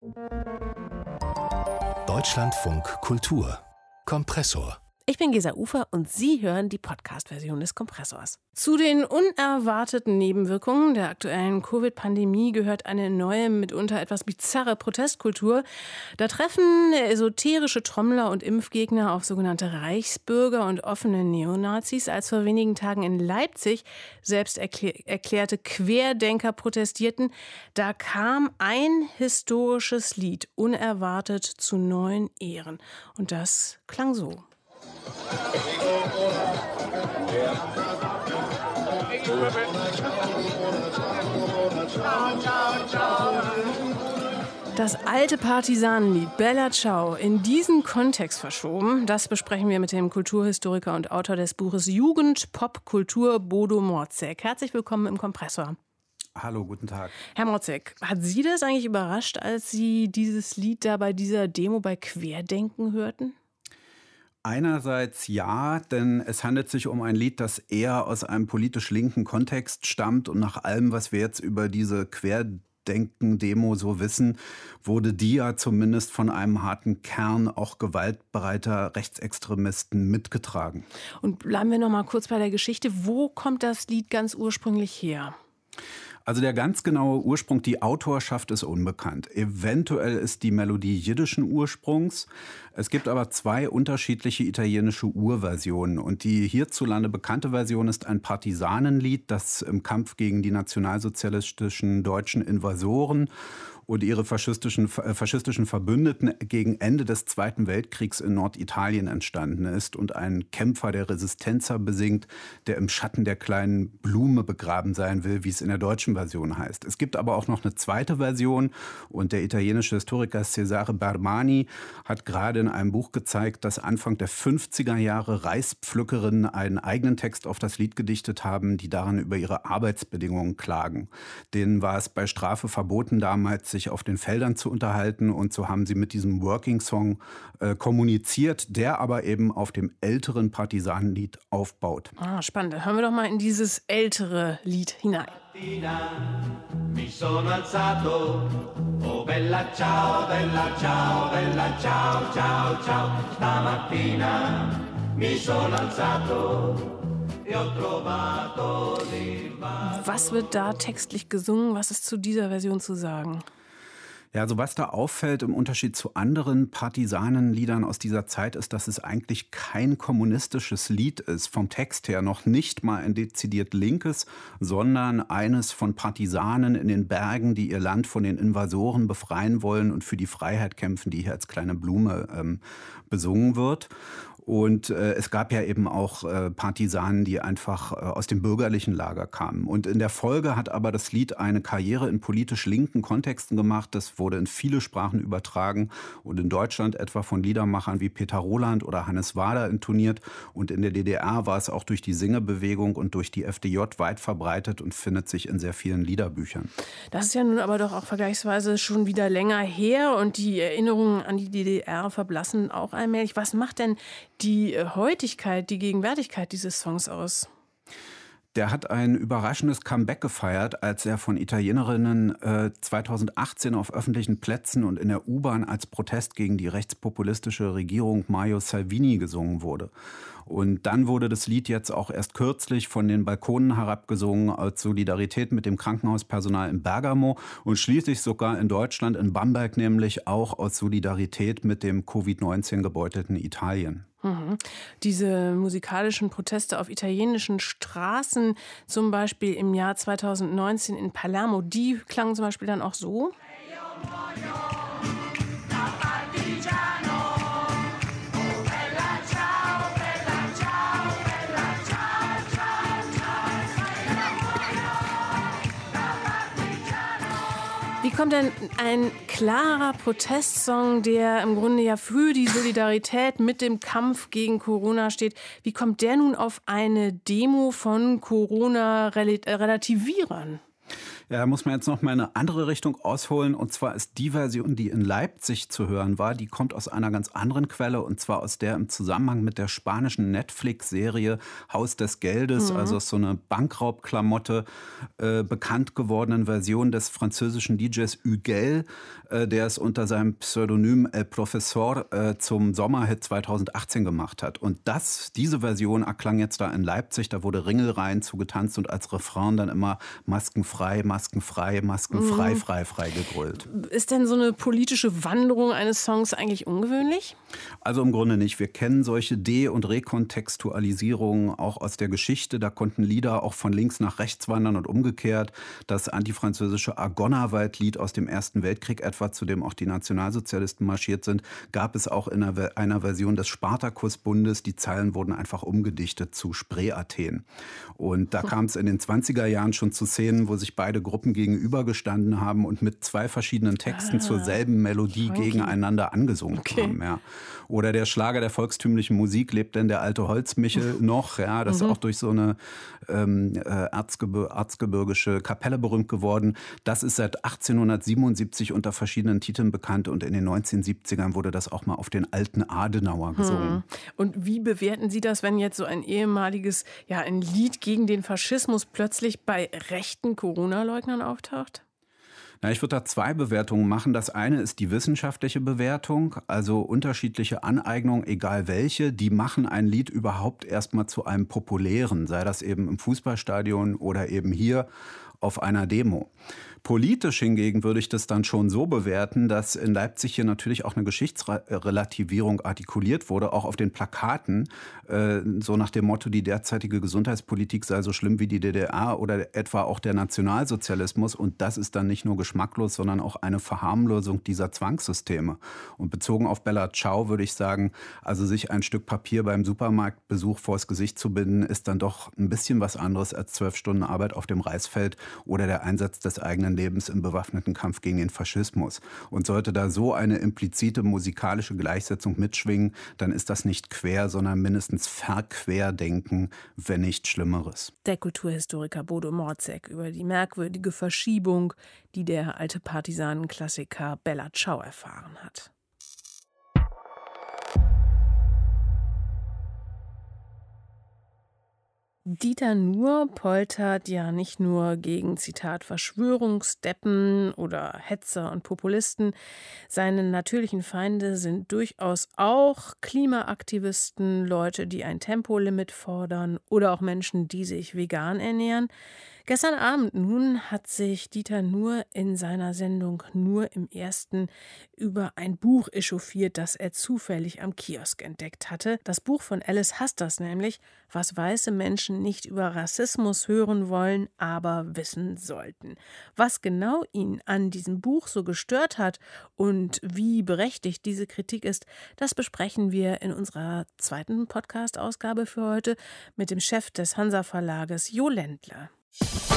Deutschlandfunk Kultur Kompressor. Ich bin Gesa Ufer und Sie hören die Podcast-Version des Kompressors. Zu den unerwarteten Nebenwirkungen der aktuellen Covid-Pandemie gehört eine neue, mitunter etwas bizarre Protestkultur. Da treffen esoterische Trommler und Impfgegner auf sogenannte Reichsbürger und offene Neonazis, als vor wenigen Tagen in Leipzig selbst erklärte Querdenker protestierten. Da kam ein historisches Lied unerwartet zu neuen Ehren. Und das klang so. Das alte Partisanenlied Bella Ciao in diesen Kontext verschoben, das besprechen wir mit dem Kulturhistoriker und Autor des Buches Jugend, Pop, Kultur, Bodo Morzek. Herzlich willkommen im Kompressor. Hallo, guten Tag. Herr Morzek, hat Sie das eigentlich überrascht, als Sie dieses Lied da bei dieser Demo bei Querdenken hörten? Einerseits ja, denn es handelt sich um ein Lied, das eher aus einem politisch linken Kontext stammt. Und nach allem, was wir jetzt über diese Querdenken-Demo so wissen, wurde die ja zumindest von einem harten Kern auch gewaltbereiter Rechtsextremisten mitgetragen. Und bleiben wir noch mal kurz bei der Geschichte. Wo kommt das Lied ganz ursprünglich her? Also der ganz genaue Ursprung, die Autorschaft ist unbekannt. Eventuell ist die Melodie jiddischen Ursprungs. Es gibt aber zwei unterschiedliche italienische Urversionen. Und die hierzulande bekannte Version ist ein Partisanenlied, das im Kampf gegen die nationalsozialistischen deutschen Invasoren und ihre faschistischen Verbündeten gegen Ende des Zweiten Weltkriegs in Norditalien entstanden ist und ein Kämpfer der Resistenza besingt, der im Schatten der kleinen Blume begraben sein will, wie es in der deutschen Version heißt. Es gibt aber auch noch eine zweite Version und der italienische Historiker Cesare Barmani hat gerade in einem Buch gezeigt, dass Anfang der 50er Jahre Reispflückerinnen einen eigenen Text auf das Lied gedichtet haben, die daran über ihre Arbeitsbedingungen klagen. Denen war es bei Strafe verboten, damals sich auf den Feldern zu unterhalten, und so haben sie mit diesem Working Song kommuniziert, der aber eben auf dem älteren Partisanenlied aufbaut. Ah, spannend. Hören wir doch mal in dieses ältere Lied hinein. Mi sono alzato, oh bella ciao, bella ciao, bella ciao, ciao, ciao. Stamattina mi sono alzato e ho trovato l'Ilva. Was wird da textlich gesungen? Was ist zu dieser Version zu sagen? Ja, also was da auffällt im Unterschied zu anderen Partisanenliedern aus dieser Zeit ist, dass es eigentlich kein kommunistisches Lied ist, vom Text her noch nicht mal ein dezidiert linkes, sondern eines von Partisanen in den Bergen, die ihr Land von den Invasoren befreien wollen und für die Freiheit kämpfen, die hier als kleine Blume besungen wird. Und es gab ja eben auch Partisanen, die einfach aus dem bürgerlichen Lager kamen. Und in der Folge hat aber das Lied eine Karriere in politisch linken Kontexten gemacht. Das wurde in viele Sprachen übertragen und in Deutschland etwa von Liedermachern wie Peter Roland oder Hannes Wader intoniert. Und in der DDR war es auch durch die Singebewegung und durch die FDJ weit verbreitet und findet sich in sehr vielen Liederbüchern. Das ist ja nun aber doch auch vergleichsweise schon wieder länger her und die Erinnerungen an die DDR verblassen auch allmählich. Was macht denn die Heutigkeit, die Gegenwärtigkeit dieses Songs aus? Der hat ein überraschendes Comeback gefeiert, als er von Italienerinnen 2018 auf öffentlichen Plätzen und in der U-Bahn als Protest gegen die rechtspopulistische Regierung Mario Salvini gesungen wurde. Und dann wurde das Lied jetzt auch erst kürzlich von den Balkonen herabgesungen als Solidarität mit dem Krankenhauspersonal in Bergamo und schließlich sogar in Deutschland, in Bamberg nämlich, auch aus Solidarität mit dem Covid-19 gebeutelten Italien. Diese musikalischen Proteste auf italienischen Straßen, zum Beispiel im Jahr 2019 in Palermo, die klangen zum Beispiel dann auch so. Wie kommt denn ein klarer Protestsong, der im Grunde ja für die Solidarität mit dem Kampf gegen Corona steht, wie kommt der nun auf eine Demo von Corona-Relativierern? Ja, da muss man jetzt noch mal eine andere Richtung ausholen. Und zwar ist die Version, die in Leipzig zu hören war, die kommt aus einer ganz anderen Quelle. Und zwar aus der im Zusammenhang mit der spanischen Netflix-Serie Haus des Geldes, also so eine Bankraubklamotte, bekannt gewordenen Version des französischen DJs Huguel, der es unter seinem Pseudonym El Professor zum Sommerhit 2018 gemacht hat. Und diese Version erklang jetzt da in Leipzig. Da wurde Ringelreihen zugetanzt und als Refrain dann immer maskenfrei, maskenfrei, maskenfrei, frei, frei gegrölt. Ist denn so eine politische Wanderung eines Songs eigentlich ungewöhnlich? Also im Grunde nicht. Wir kennen solche De- und Rekontextualisierungen auch aus der Geschichte. Da konnten Lieder auch von links nach rechts wandern und umgekehrt. Das antifranzösische Argonnerwaldlied aus dem Ersten Weltkrieg etwa, zu dem auch die Nationalsozialisten marschiert sind, gab es auch in einer Version des Spartakusbundes. Die Zeilen wurden einfach umgedichtet zu Spree-Athen. Und da kam es in den 20er Jahren schon zu Szenen, wo sich beide Gruppen gegenübergestanden haben und mit zwei verschiedenen Texten zur selben Melodie gegeneinander angesungen haben. Ja. Oder der Schlager der volkstümlichen Musik, lebt denn der alte Holzmichel noch? Ja, das ist auch durch so eine erzgebirgische Kapelle berühmt geworden. Das ist seit 1877 unter verschiedenen Titeln bekannt und in den 1970ern wurde das auch mal auf den alten Adenauer gesungen. Und wie bewerten Sie das, wenn jetzt so ein ehemaliges, ein Lied gegen den Faschismus plötzlich bei rechten Corona-Leugnern auftaucht? Na, ich würde da zwei Bewertungen machen. Das eine ist die wissenschaftliche Bewertung, also unterschiedliche Aneignungen, egal welche, die machen ein Lied überhaupt erstmal zu einem populären, sei das eben im Fußballstadion oder eben hier auf einer Demo. Politisch hingegen würde ich das dann schon so bewerten, dass in Leipzig hier natürlich auch eine Geschichtsrelativierung artikuliert wurde, auch auf den Plakaten, so nach dem Motto, die derzeitige Gesundheitspolitik sei so schlimm wie die DDR oder etwa auch der Nationalsozialismus. Und das ist dann nicht nur geschmacklos, sondern auch eine Verharmlosung dieser Zwangssysteme. Und bezogen auf Bella Ciao würde ich sagen, also sich ein Stück Papier beim Supermarktbesuch vors Gesicht zu binden, ist dann doch ein bisschen was anderes als 12 Stunden Arbeit auf dem Reisfeld oder der Einsatz des eigenen Lebens im bewaffneten Kampf gegen den Faschismus. Und sollte da so eine implizite musikalische Gleichsetzung mitschwingen, dann ist das nicht quer, sondern mindestens verquerdenken, wenn nicht Schlimmeres. Der Kulturhistoriker Bodo Morzek über die merkwürdige Verschiebung, die der alte Partisanenklassiker Bella Ciao erfahren hat. Dieter Nuhr poltert ja nicht nur gegen, Zitat, Verschwörungsdeppen oder Hetzer und Populisten. Seine natürlichen Feinde sind durchaus auch Klimaaktivisten, Leute, die ein Tempolimit fordern oder auch Menschen, die sich vegan ernähren. Gestern Abend nun hat sich Dieter Nuhr in seiner Sendung Nur im Ersten über ein Buch echauffiert, das er zufällig am Kiosk entdeckt hatte. Das Buch von Alice Hasters nämlich, was weiße Menschen nicht über Rassismus hören wollen, aber wissen sollten. Was genau ihn an diesem Buch so gestört hat und wie berechtigt diese Kritik ist, das besprechen wir in unserer zweiten Podcast-Ausgabe für heute mit dem Chef des Hansa Verlages, Jo Ländler.